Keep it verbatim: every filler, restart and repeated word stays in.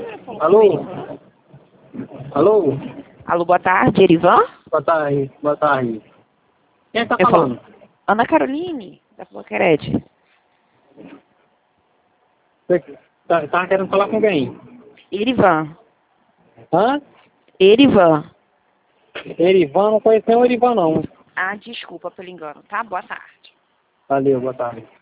Alô? Alô? Alô, boa tarde, Erivan? Boa tarde, boa tarde. Quem é que tá Eu falando? falo- Ana Caroline, da Floquerete. Você tá, tá querendo falar com quem? Erivan. Hã? Erivan. Erivan, não conheço nem o Erivan, não. Ah, desculpa pelo engano, tá? Boa tarde. Valeu, boa tarde.